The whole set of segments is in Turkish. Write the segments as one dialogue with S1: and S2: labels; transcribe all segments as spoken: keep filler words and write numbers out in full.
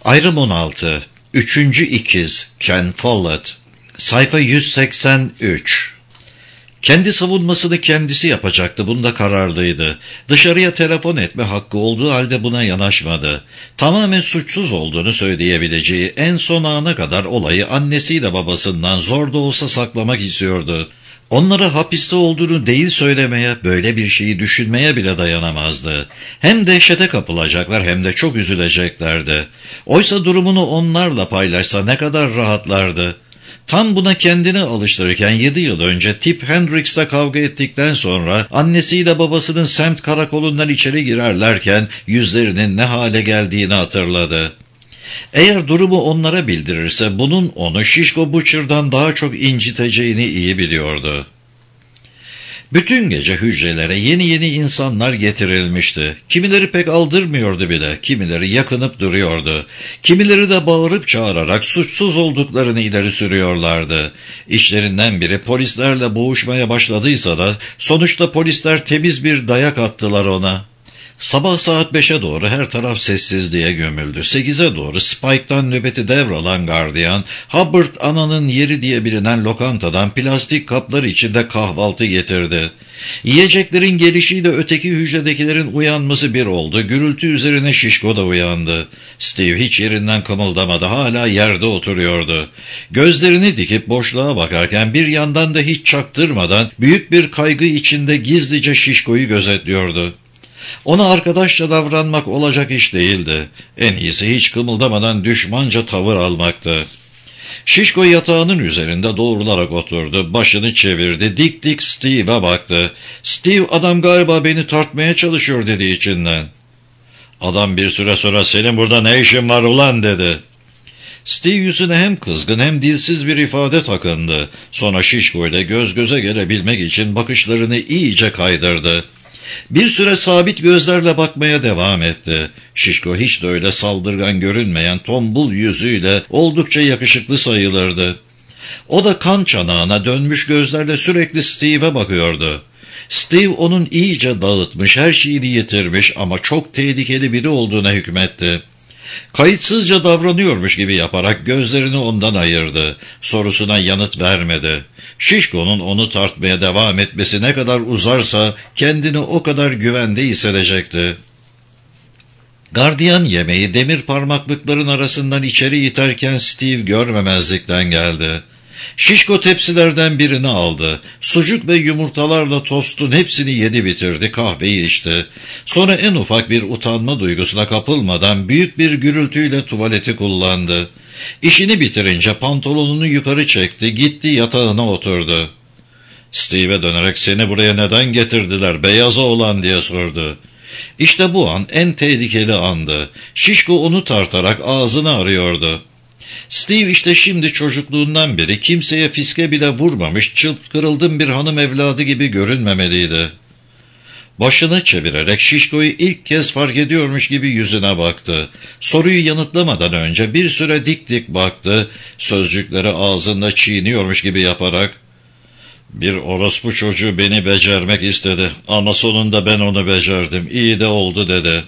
S1: Ayrım on altı. Üçüncü ikiz Ken Follett. Sayfa yüz seksen üç. Kendi savunmasını kendisi yapacaktı, bunda kararlıydı. Dışarıya telefon etme hakkı olduğu halde buna yanaşmadı. Tamamen suçsuz olduğunu söyleyebileceği en son ana kadar olayı annesiyle babasından zor da olsa saklamak istiyordu. Onlara hapiste olduğunu değil söylemeye, böyle bir şeyi düşünmeye bile dayanamazdı. Hem dehşete kapılacaklar hem de çok üzüleceklerdi. Oysa durumunu onlarla paylaşsa ne kadar rahatlardı. Tam buna kendini alıştırırken yedi yıl önce Tip Hendricks'le kavga ettikten sonra annesiyle babasının semt karakolundan içeri girerlerken yüzlerinin ne hale geldiğini hatırladı. Eğer durumu onlara bildirirse bunun onu Şişko Butcher'dan daha çok inciteceğini iyi biliyordu. Bütün gece hücrelere yeni yeni insanlar getirilmişti. Kimileri pek aldırmıyordu bile, kimileri yakınıp duruyordu. Kimileri de bağırıp çağırarak suçsuz olduklarını ileri sürüyorlardı. İçlerinden biri polislerle boğuşmaya başladıysa da sonuçta polisler temiz bir dayak attılar ona. Sabah saat beşe doğru her taraf sessizliğe gömüldü. sekize doğru Spike'dan nöbeti devralan gardiyan, Hubbard Ana'nın yeri diye bilinen lokantadan plastik kaplar içinde kahvaltı getirdi. Yiyeceklerin gelişiyle öteki hücredekilerin uyanması bir oldu. Gürültü üzerine Şişko da uyandı. Steve hiç yerinden kımıldamadı, hala yerde oturuyordu. Gözlerini dikip boşluğa bakarken bir yandan da hiç çaktırmadan büyük bir kaygı içinde gizlice Şişko'yu gözetliyordu. Ona arkadaşça davranmak olacak iş değildi. En iyisi hiç kımıldamadan düşmanca tavır almaktı. Şişko yatağının üzerinde doğrularak oturdu, başını çevirdi, dik dik Steve'e baktı. Steve, adam galiba beni tartmaya çalışıyor dedi içinden. Adam bir süre sonra senin burada ne işin var ulan dedi. Steve yüzüne hem kızgın hem dilsiz bir ifade takındı. Sonra Şişko ile göz göze gelebilmek için bakışlarını iyice kaydırdı. Bir süre sabit gözlerle bakmaya devam etti. Şişko hiç de öyle saldırgan görünmeyen tombul yüzüyle oldukça yakışıklı sayılırdı. O da kan çanağına dönmüş gözlerle sürekli Steve'e bakıyordu. Steve onun iyice dağıtmış, her şeyini yitirmiş ama çok tehlikeli biri olduğuna hükmetti. Kayıtsızca davranıyormuş gibi yaparak gözlerini ondan ayırdı. Sorusuna yanıt vermedi. Şişko'nun onu tartmaya devam etmesi ne kadar uzarsa kendini o kadar güvende hissedecekti. Gardiyan yemeği demir parmaklıkların arasından içeri iterken Steve görmemezlikten geldi. Şişko tepsilerden birini aldı. Sucuk ve yumurtalarla tostun hepsini yedi bitirdi, kahveyi içti. Sonra en ufak bir utanma duygusuna kapılmadan büyük bir gürültüyle tuvaleti kullandı. İşini bitirince pantolonunu yukarı çekti, gitti yatağına oturdu. Steve'e dönerek seni buraya neden getirdiler beyaza olan diye sordu. İşte bu an en tehlikeli andı. Şişko onu tartarak ağzını arıyordu. Steve işte şimdi çocukluğundan beri kimseye fiske bile vurmamış, çıt kırıldım bir hanım evladı gibi görünmemeliydi. Başını çevirerek Şişko'yu ilk kez fark ediyormuş gibi yüzüne baktı. Soruyu yanıtlamadan önce bir süre dik dik baktı, sözcükleri ağzında çiğniyormuş gibi yaparak, ''Bir orospu çocuğu beni becermek istedi ama sonunda ben onu becerdim, iyi de oldu.'' dedi.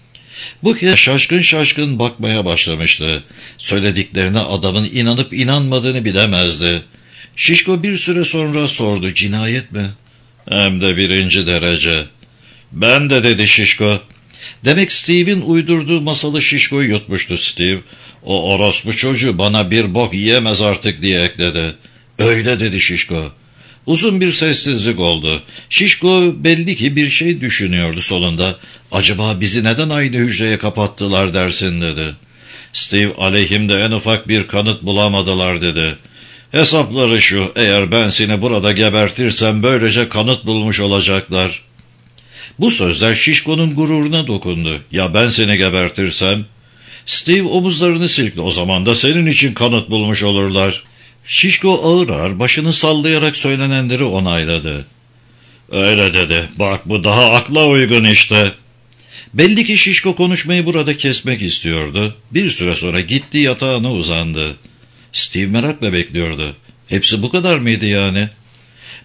S1: Bu kez şaşkın şaşkın bakmaya başlamıştı. Söylediklerine adamın inanıp inanmadığını bilemezdi. Şişko bir süre sonra sordu, cinayet mi? Hem de birinci derece. Ben de dedi Şişko. Demek Steve'in uydurduğu masalı Şişko'yu yutmuştu Steve. O orospu çocuğu bana bir bok yiyemez artık diye ekledi. Öyle dedi Şişko. Uzun bir sessizlik oldu. Şişko belli ki bir şey düşünüyordu sonunda. Acaba bizi neden aynı hücreye kapattılar dersin dedi. Steve aleyhimde en ufak bir kanıt bulamadılar dedi. Hesapları şu, eğer ben seni burada gebertirsem böylece kanıt bulmuş olacaklar. Bu sözler Şişko'nun gururuna dokundu. Ya ben seni gebertirsem? Steve omuzlarını silkti, o zaman da senin için kanıt bulmuş olurlar. Şişko ağır ağır başını sallayarak söylenenleri onayladı. Öyle dedi, bak bu daha akla uygun işte. Belli ki Şişko konuşmayı burada kesmek istiyordu. Bir süre sonra gitti yatağına uzandı. Steve merakla bekliyordu. Hepsi bu kadar mıydı yani?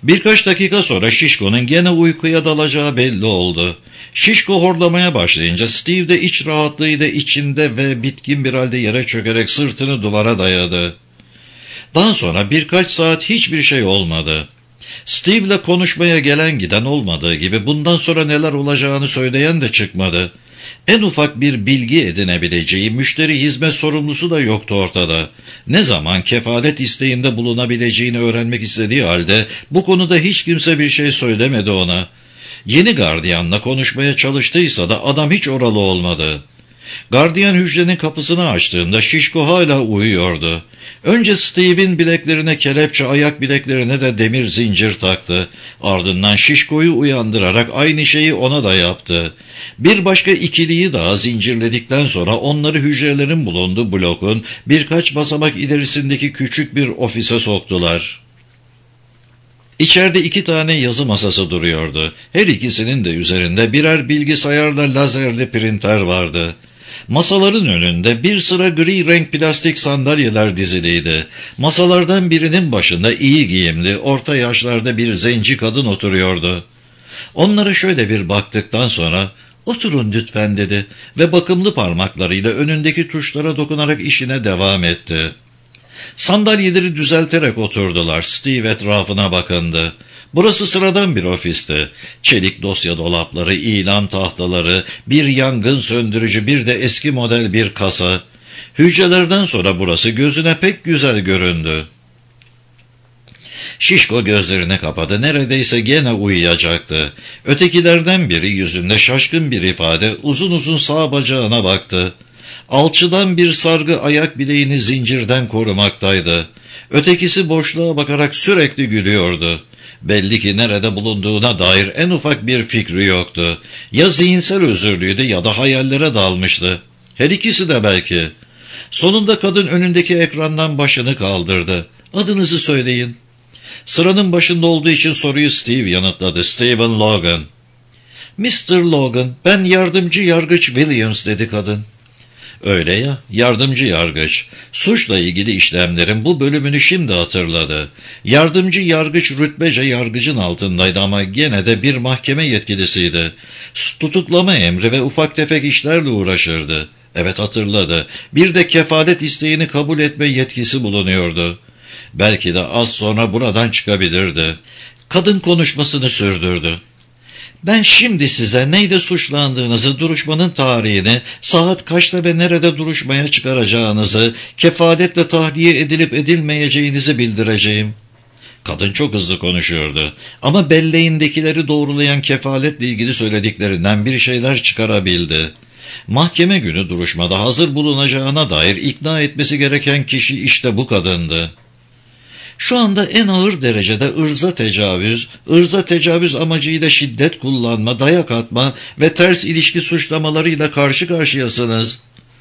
S1: Birkaç dakika sonra Şişko'nun gene uykuya dalacağı belli oldu. Şişko horlamaya başlayınca Steve de iç rahatlığıyla içinde ve bitkin bir halde yere çökerek sırtını duvara dayadı. Daha sonra birkaç saat hiçbir şey olmadı. Steve'le konuşmaya gelen giden olmadığı gibi bundan sonra neler olacağını söyleyen de çıkmadı. En ufak bir bilgi edinebileceği müşteri hizmet sorumlusu da yoktu ortada. Ne zaman kefalet isteğinde bulunabileceğini öğrenmek istediği halde bu konuda hiç kimse bir şey söylemedi ona. Yeni gardiyanla konuşmaya çalıştıysa da adam hiç oralı olmadı. Gardiyan hücrenin kapısını açtığında Şişko hala uyuyordu. Önce Steve'in bileklerine kelepçe, ayak bileklerine de demir zincir taktı. Ardından Şişko'yu uyandırarak aynı şeyi ona da yaptı. Bir başka ikiliyi daha zincirledikten sonra onları hücrelerin bulunduğu blokun birkaç basamak ilerisindeki küçük bir ofise soktular. İçeride iki tane yazı masası duruyordu. Her ikisinin de üzerinde birer bilgisayarla lazerli printer vardı. Masaların önünde bir sıra gri renk plastik sandalyeler diziliydi. Masalardan birinin başında iyi giyimli, orta yaşlarda bir zenci kadın oturuyordu. Onlara şöyle bir baktıktan sonra, "Oturun lütfen," dedi ve bakımlı parmaklarıyla önündeki tuşlara dokunarak işine devam etti. Sandalyeleri düzelterek oturdular. Steve etrafına bakındı. Burası sıradan bir ofisti. Çelik dosya dolapları, ilan tahtaları, bir yangın söndürücü, bir de eski model bir kasa. Hücrelerden sonra burası gözüne pek güzel göründü. Şişko gözlerini kapadı. Neredeyse gene uyuyacaktı. Ötekilerden biri yüzünde şaşkın bir ifade uzun uzun sağ bacağına baktı. Alçıdan bir sargı ayak bileğini zincirden korumaktaydı. Ötekisi boşluğa bakarak sürekli gülüyordu. Belli ki nerede bulunduğuna dair en ufak bir fikri yoktu. Ya zihinsel özürlüydü ya da hayallere dalmıştı. Her ikisi de belki. Sonunda kadın önündeki ekrandan başını kaldırdı. "Adınızı söyleyin." Sıranın başında olduğu için soruyu Steve yanıtladı. "Stephen Logan." "mister Logan, ben yardımcı yargıç Williams," dedi kadın. "Öyle ya, yardımcı yargıç. Suçla ilgili işlemlerin bu bölümünü şimdi hatırladı. Yardımcı yargıç rütbece yargıcın altındaydı ama gene de bir mahkeme yetkilisiydi. Tutuklama emri ve ufak tefek işlerle uğraşırdı. Evet, hatırladı. Bir de kefalet isteğini kabul etme yetkisi bulunuyordu. Belki de az sonra buradan çıkabilirdi." Kadın konuşmasını sürdürdü. "Ben şimdi size neyle suçlandığınızı, duruşmanın tarihini, saat kaçta ve nerede duruşmaya çıkaracağınızı, kefaletle tahliye edilip edilmeyeceğinizi bildireceğim." Kadın çok hızlı konuşuyordu ama belleğindekileri doğrulayan kefaletle ilgili söylediklerinden bir şeyler çıkarabildi. Mahkeme günü duruşmada hazır bulunacağına dair ikna etmesi gereken kişi işte bu kadındı. Şu anda en ağır derecede ırza tecavüz, ırza tecavüz amacıyla şiddet kullanma, dayak atma ve ters ilişki suçlamalarıyla karşı karşıyasınız.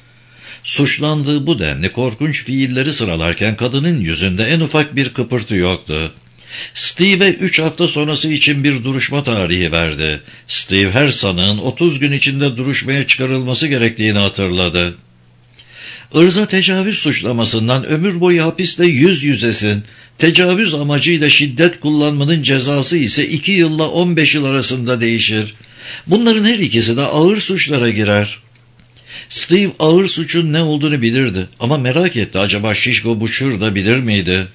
S1: Suçlandığı bu denli korkunç fiilleri sıralarken kadının yüzünde en ufak bir kıpırtı yoktu. Steve'e üç hafta sonrası için bir duruşma tarihi verdi. Steve her sanığın otuz gün içinde duruşmaya çıkarılması gerektiğini hatırladı. "Irza tecavüz suçlamasından ömür boyu hapisle yüz yüzesin. Tecavüz amacıyla şiddet kullanmanın cezası ise iki yılla on beş yıl arasında değişir. Bunların her ikisi de ağır suçlara girer." Steve ağır suçun ne olduğunu bilirdi ama merak etti, acaba Şişko Butcher da bilir miydi?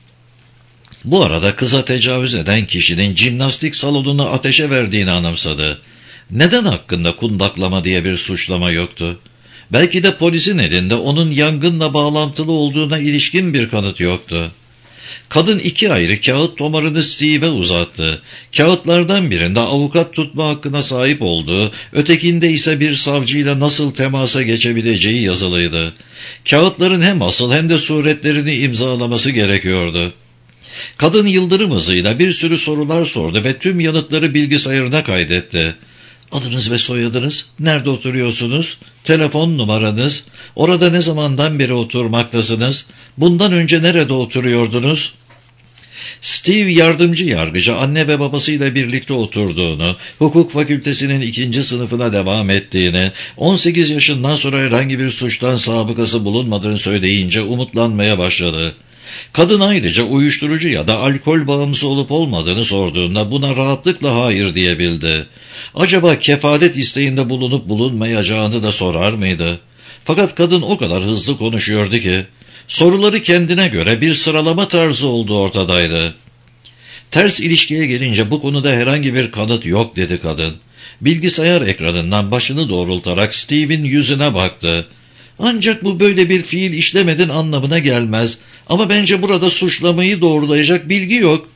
S1: Bu arada kıza tecavüz eden kişinin jimnastik salonunu ateşe verdiğini anımsadı. Neden hakkında kundaklama diye bir suçlama yoktu? Belki de polisin elinde onun yangınla bağlantılı olduğuna ilişkin bir kanıt yoktu. Kadın iki ayrı kağıt tomarını Steve'e uzattı. Kağıtlardan birinde avukat tutma hakkına sahip olduğu, ötekinde ise bir savcıyla nasıl temasa geçebileceği yazılıydı. Kağıtların hem asıl hem de suretlerini imzalaması gerekiyordu. Kadın yıldırım hızıyla bir sürü sorular sordu ve tüm yanıtları bilgisayarına kaydetti. "Adınız ve soyadınız, nerede oturuyorsunuz, telefon numaranız, orada ne zamandan beri oturmaktasınız, bundan önce nerede oturuyordunuz?" Steve yardımcı yargıcı anne ve babasıyla birlikte oturduğunu, hukuk fakültesinin ikinci sınıfına devam ettiğini, on sekiz yaşından sonra herhangi bir suçtan sabıkası bulunmadığını söyleyince umutlanmaya başladı. Kadın ayrıca uyuşturucu ya da alkol bağımlısı olup olmadığını sorduğunda buna rahatlıkla hayır diyebildi. Acaba kefalet isteğinde bulunup bulunmayacağını da sorar mıydı? Fakat kadın o kadar hızlı konuşuyordu ki, soruları kendine göre bir sıralama tarzı olduğu ortadaydı. Ters ilişkiye gelince bu konuda herhangi bir kanıt yok dedi kadın. Bilgisayar ekranından başını doğrultarak Steve'in yüzüne baktı. Ancak bu böyle bir fiil işlemedin anlamına gelmez. Ama bence burada suçlamayı doğrulayacak bilgi yok.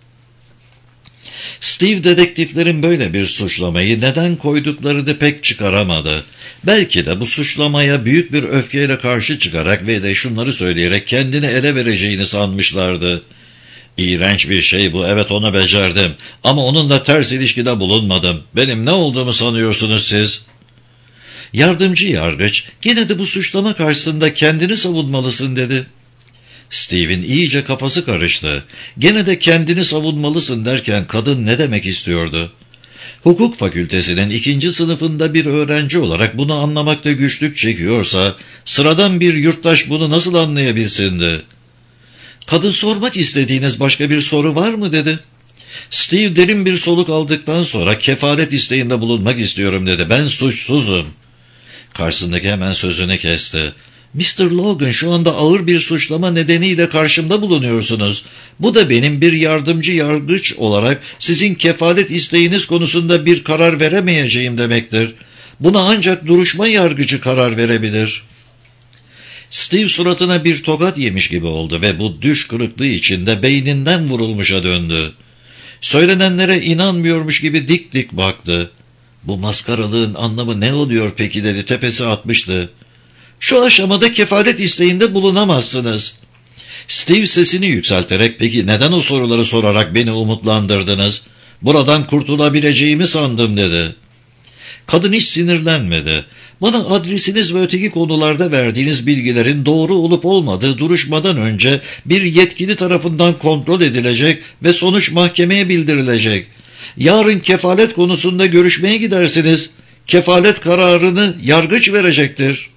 S1: Steve dedektiflerin böyle bir suçlamayı neden koyduklarını pek çıkaramadı. Belki de bu suçlamaya büyük bir öfkeyle karşı çıkarak ve de şunları söyleyerek kendini ele vereceğini sanmışlardı. İğrenç bir şey bu, evet onu becerdim ama onunla ters ilişkide bulunmadım. Benim ne olduğumu sanıyorsunuz siz? Yardımcı yargıç, yine de bu suçlama karşısında kendini savunmalısın dedi. Steve'in iyice kafası karıştı. Gene de kendini savunmalısın derken kadın ne demek istiyordu? Hukuk fakültesinin ikinci sınıfında bir öğrenci olarak bunu anlamakta güçlük çekiyorsa, sıradan bir yurttaş bunu nasıl anlayabilsindi? Kadın sormak istediğiniz başka bir soru var mı dedi. Steve derin bir soluk aldıktan sonra kefalet isteğinde bulunmak istiyorum dedi. Ben suçsuzum. Karşısındaki hemen sözünü kesti. mister Logan, şu anda ağır bir suçlama nedeniyle karşımda bulunuyorsunuz. Bu da benim bir yardımcı yargıç olarak sizin kefalet isteğiniz konusunda bir karar veremeyeceğim demektir. Buna ancak duruşma yargıcı karar verebilir. Steve suratına bir tokat yemiş gibi oldu ve bu düş kırıklığı içinde beyninden vurulmuşa döndü. Söylenenlere inanmıyormuş gibi dik dik baktı. Bu maskaralığın anlamı ne oluyor peki dedi, tepesi atmıştı. Şu aşamada kefalet isteğinde bulunamazsınız. Steve sesini yükselterek, peki neden o soruları sorarak beni umutlandırdınız? Buradan kurtulabileceğimi sandım dedi. Kadın hiç sinirlenmedi. Bana adresiniz ve öteki konularda verdiğiniz bilgilerin doğru olup olmadığı duruşmadan önce bir yetkili tarafından kontrol edilecek ve sonuç mahkemeye bildirilecek. Yarın kefalet konusunda görüşmeye gidersiniz. Kefalet kararını yargıç verecektir.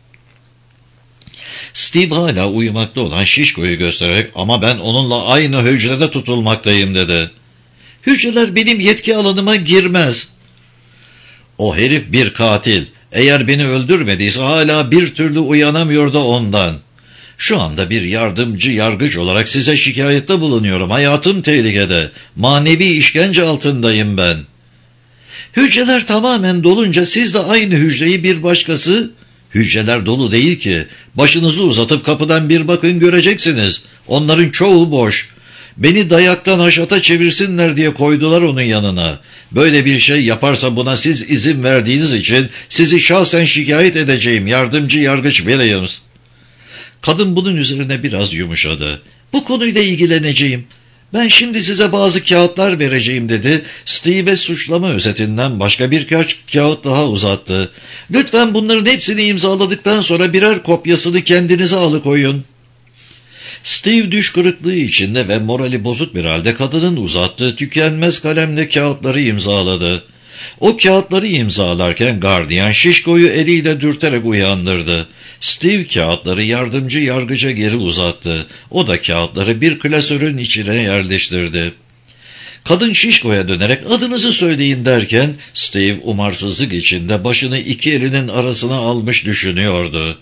S1: Steve hala uyumakta olan Şişko'yu göstererek, ama ben onunla aynı hücrede tutulmaktayım dedi. Hücreler benim yetki alanıma girmez. O herif bir katil. Eğer beni öldürmediyse hala bir türlü uyanamıyor da ondan. Şu anda bir yardımcı yargıç olarak size şikayette bulunuyorum. Hayatım tehlikede. Manevi işkence altındayım ben. Hücreler tamamen dolunca siz de aynı hücreyi bir başkası... Hücreler dolu değil ki. Başınızı uzatıp kapıdan bir bakın, göreceksiniz. Onların çoğu boş. Beni dayaktan haşata çevirsinler diye koydular onun yanına. Böyle bir şey yaparsa buna siz izin verdiğiniz için sizi şahsen şikayet edeceğim yardımcı yargıç Williams. Kadın bunun üzerine biraz yumuşadı. Bu konuyla ilgileneceğim. Ben şimdi size bazı kağıtlar vereceğim dedi. Steve suçlama özetinden başka birkaç kağıt daha uzattı. Lütfen bunların hepsini imzaladıktan sonra birer kopyasını kendinize alıkoyun. Steve düş kırıklığı içinde ve morali bozuk bir halde kadının uzattığı tükenmez kalemle kağıtları imzaladı. O kağıtları imzalarken gardiyan Şişko'yu eliyle dürterek uyandırdı. Steve kağıtları yardımcı yargıca geri uzattı. O da kağıtları bir klasörün içine yerleştirdi. Kadın Şişko'ya dönerek adınızı söyleyin derken Steve umarsızlık içinde başını iki elinin arasına almış düşünüyordu.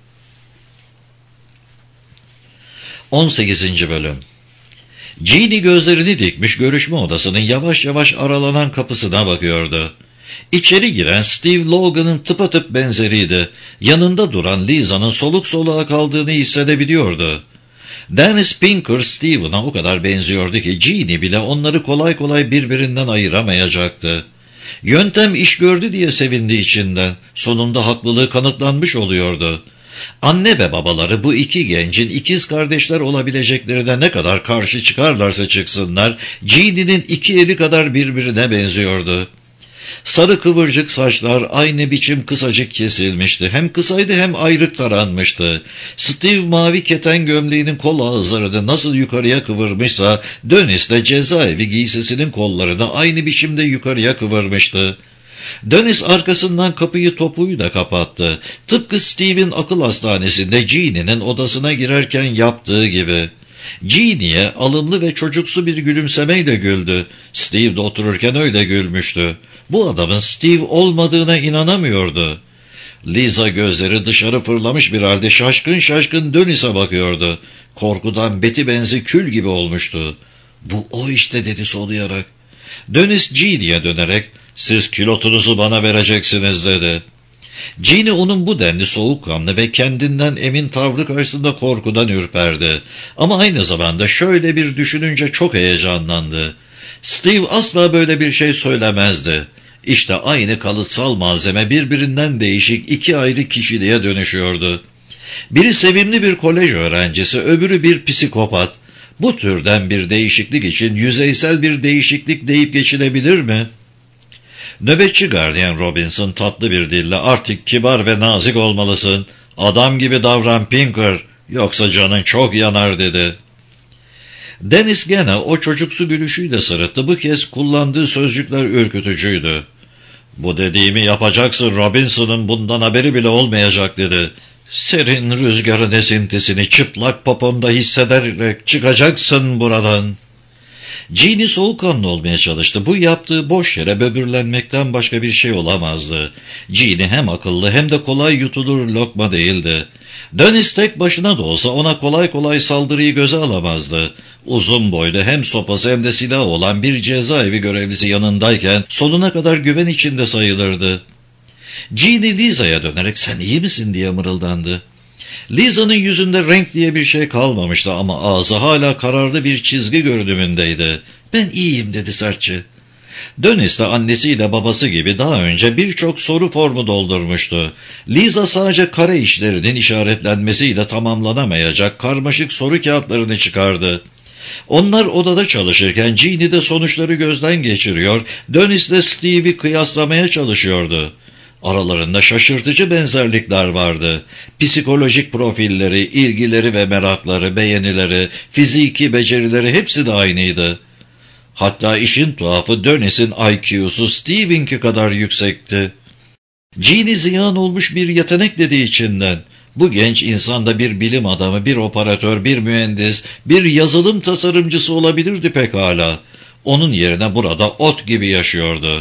S1: on sekizinci Bölüm. Jeannie gözlerini dikmiş görüşme odasının yavaş yavaş aralanan kapısına bakıyordu. İçeri giren Steve Logan'ın tıpatıp benzeriydi. Yanında duran Lisa'nın soluk soluğa kaldığını hissedebiliyordu. Dennis Pinker Steven'a o kadar benziyordu ki Jeannie bile onları kolay kolay birbirinden ayıramayacaktı. Yöntem iş gördü diye sevindi içinden. Sonunda haklılığı kanıtlanmış oluyordu. Anne ve babaları bu iki gencin ikiz kardeşler olabileceklerine ne kadar karşı çıkarlarsa çıksınlar, Jeannie'nin iki eli kadar birbirine benziyordu. Sarı kıvırcık saçlar aynı biçim kısacık kesilmişti. Hem kısaydı hem ayrık taranmıştı. Steve mavi keten gömleğinin kol ağızlarını nasıl yukarıya kıvırmışsa, Dennis de cezaevi giysisinin kollarını aynı biçimde yukarıya kıvırmıştı. Dennis arkasından kapıyı topuyla kapattı. Tıpkı Steve'in akıl hastanesinde Jeannie'nin odasına girerken yaptığı gibi. Jeannie'ye alımlı ve çocuksu bir gülümsemeyle güldü. Steve de otururken öyle gülmüştü. Bu adamın Steve olmadığına inanamıyordu. Lisa gözleri dışarı fırlamış bir halde şaşkın şaşkın Dennis'e bakıyordu. Korkudan beti benzi kül gibi olmuştu. "Bu o işte," dedi soluyarak. Dennis Jeannie'ye dönerek, "Siz kilotunuzu bana vereceksiniz," dedi. Jeannie onun bu denli soğukkanlı ve kendinden emin tavrı karşısında korkudan ürperdi. Ama aynı zamanda şöyle bir düşününce çok heyecanlandı. Steve asla böyle bir şey söylemezdi. İşte aynı kalıtsal malzeme birbirinden değişik iki ayrı kişiliğe dönüşüyordu. Biri sevimli bir kolej öğrencisi, öbürü bir psikopat. Bu türden bir değişiklik için yüzeysel bir değişiklik deyip geçilebilir mi? Nöbetçi gardiyan Robinson tatlı bir dille, "Artık kibar ve nazik olmalısın. Adam gibi davran Pinker, yoksa canın çok yanar," dedi. Dennis gene o çocuksu gülüşüyle sırıttı. Bu kez kullandığı sözcükler ürkütücüydü. "Bu dediğimi yapacaksın, Robinson'ın bundan haberi bile olmayacak," dedi. "Serin rüzgarın esintisini çıplak poponda hissederek çıkacaksın buradan." Jeannie soğukkanlı olmaya çalıştı. Bu yaptığı boş yere böbürlenmekten başka bir şey olamazdı. Jeannie hem akıllı hem de kolay yutulur lokma değildi. Dennis tek başına da olsa ona kolay kolay saldırıyı göze alamazdı. Uzun boylu, hem sopası hem de silahı olan bir cezaevi görevlisi yanındayken sonuna kadar güven içinde sayılırdı. Jeannie Lisa'ya dönerek, "Sen iyi misin?" diye mırıldandı. Lisa'nın yüzünde renk diye bir şey kalmamıştı ama ağzı hala kararlı bir çizgi görünümündeydi. "Ben iyiyim," dedi sertçe. Dennis de annesiyle babası gibi daha önce birçok soru formu doldurmuştu. Lisa sadece kare işlerinin işaretlenmesiyle tamamlanamayacak karmaşık soru kağıtlarını çıkardı. Onlar odada çalışırken Jeannie de sonuçları gözden geçiriyor, Dennis de Steve'i kıyaslamaya çalışıyordu. Aralarında şaşırtıcı benzerlikler vardı. Psikolojik profilleri, ilgileri ve merakları, beğenileri, fiziki becerileri hepsi de aynıydı. Hatta işin tuhafı Dennis'in I Q'su Steve'inki kadar yüksekti. Jeannie ziyan olmuş bir yetenek dediği içinden. Bu genç insanda bir bilim adamı, bir operatör, bir mühendis, bir yazılım tasarımcısı olabilirdi pekala. Onun yerine burada ot gibi yaşıyordu.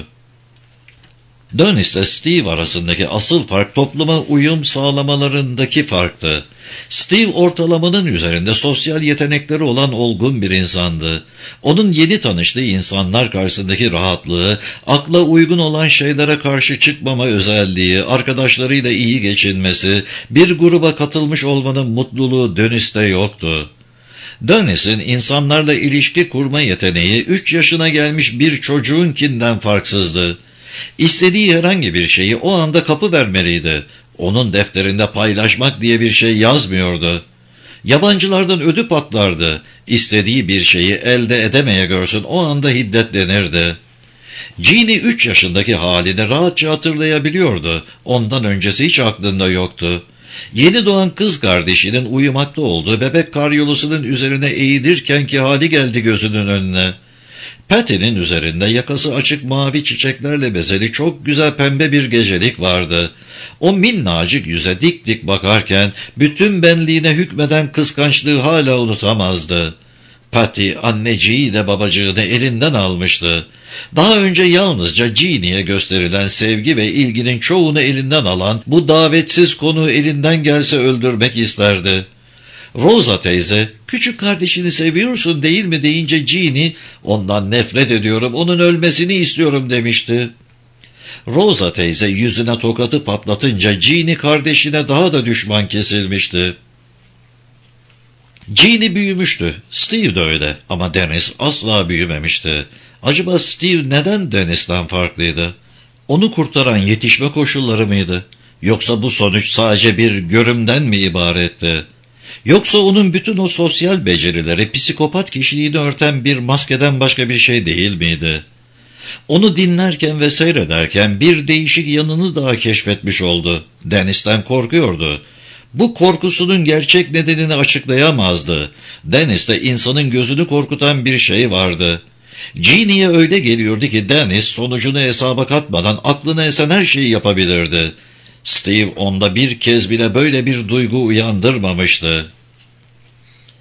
S1: Dennis ile Steve arasındaki asıl fark topluma uyum sağlamalarındaki farktı. Steve ortalamanın üzerinde sosyal yetenekleri olan olgun bir insandı. Onun yeni tanıştığı insanlar karşısındaki rahatlığı, akla uygun olan şeylere karşı çıkmama özelliği, arkadaşlarıyla iyi geçinmesi, bir gruba katılmış olmanın mutluluğu Dennis'te yoktu. Dennis'in insanlarla ilişki kurma yeteneği üç yaşına gelmiş bir çocuğunkinden farksızdı. İstediği herhangi bir şeyi o anda kapıvermeliydi. Onun defterinde paylaşmak diye bir şey yazmıyordu. Yabancılardan ödü patlardı. İstediği bir şeyi elde edemeye görsün o anda hiddetlenirdi. Jeannie üç yaşındaki halini rahatça hatırlayabiliyordu. Ondan öncesi hiç aklında yoktu. Yeni doğan kız kardeşinin uyumakta olduğu bebek karyolasının üzerine eğilirkenki hali geldi gözünün önüne. Patty'nin üzerinde yakası açık mavi çiçeklerle bezeli çok güzel pembe bir gecelik vardı. O minnacık yüze dik dik bakarken bütün benliğine hükmeden kıskançlığı hala unutamazdı. Patty anneciğiyle babacığını elinden almıştı. Daha önce yalnızca Jeannie'ye gösterilen sevgi ve ilginin çoğunu elinden alan bu davetsiz konuğu elinden gelse öldürmek isterdi. Rosa teyze, "Küçük kardeşini seviyorsun değil mi?" deyince Jeannie, "Ondan nefret ediyorum, onun ölmesini istiyorum," demişti. Rosa teyze yüzüne tokatı patlatınca Jeannie kardeşine daha da düşman kesilmişti. Jeannie büyümüştü, Steve de öyle ama Dennis asla büyümemişti. Acaba Steve neden Dennis'ten farklıydı? Onu kurtaran yetişme koşulları mıydı? Yoksa bu sonuç sadece bir görümden mi ibaretti? Yoksa onun bütün o sosyal becerileri psikopat kişiliğini örten bir maskeden başka bir şey değil miydi? Onu dinlerken ve seyrederken bir değişik yanını daha keşfetmiş oldu. Dennis'ten korkuyordu. Bu korkusunun gerçek nedenini açıklayamazdı. Dennis'te insanın gözünü korkutan bir şey vardı. Jeannie'ye öyle geliyordu ki Dennis sonucunu hesaba katmadan aklına esen her şeyi yapabilirdi. Steve onda bir kez bile böyle bir duygu uyandırmamıştı.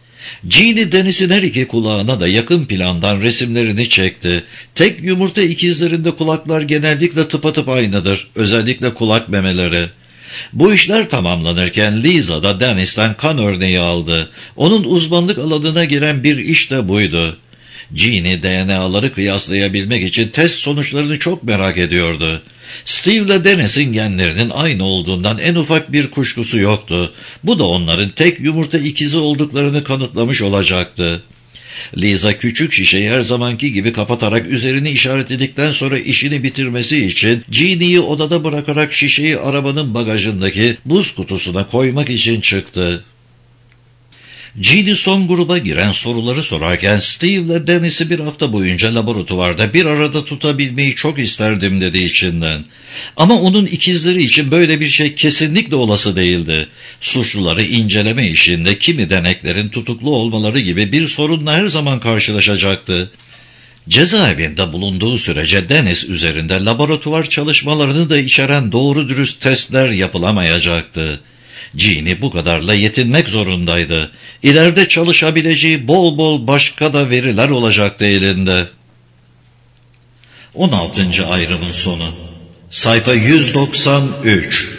S1: Jeannie Dennis'in her iki kulağına da yakın plandan resimlerini çekti. Tek yumurta ikizlerinde kulaklar genellikle tıpatıp aynıdır. Özellikle kulak memeleri. Bu işler tamamlanırken Lisa da Dennis'ten kan örneği aldı. Onun uzmanlık alanına giren bir iş de buydu. Jeannie D N A'ları kıyaslayabilmek için test sonuçlarını çok merak ediyordu. Steve ile Dennis'in genlerinin aynı olduğundan en ufak bir kuşkusu yoktu. Bu da onların tek yumurta ikizi olduklarını kanıtlamış olacaktı. Lisa küçük şişeyi her zamanki gibi kapatarak üzerini işaretledikten sonra işini bitirmesi için Jeannie'yi odada bırakarak şişeyi arabanın bagajındaki buz kutusuna koymak için çıktı. Jeannie son gruba giren soruları sorarken Steve ile Dennis'i bir hafta boyunca laboratuvarda bir arada tutabilmeyi çok isterdim dedi içinden. Ama onun ikizleri için böyle bir şey kesinlikle olası değildi. Suçluları inceleme işinde kimi deneklerin tutuklu olmaları gibi bir sorunla her zaman karşılaşacaktı. Cezaevinde bulunduğu sürece Dennis üzerinde laboratuvar çalışmalarını da içeren doğru dürüst testler yapılamayacaktı. Jeannie bu kadarla yetinmek zorundaydı. İleride çalışabileceği bol bol başka da veriler olacaktı elinde. on altıncı ayrımın sonu. Sayfa yüz doksan üç.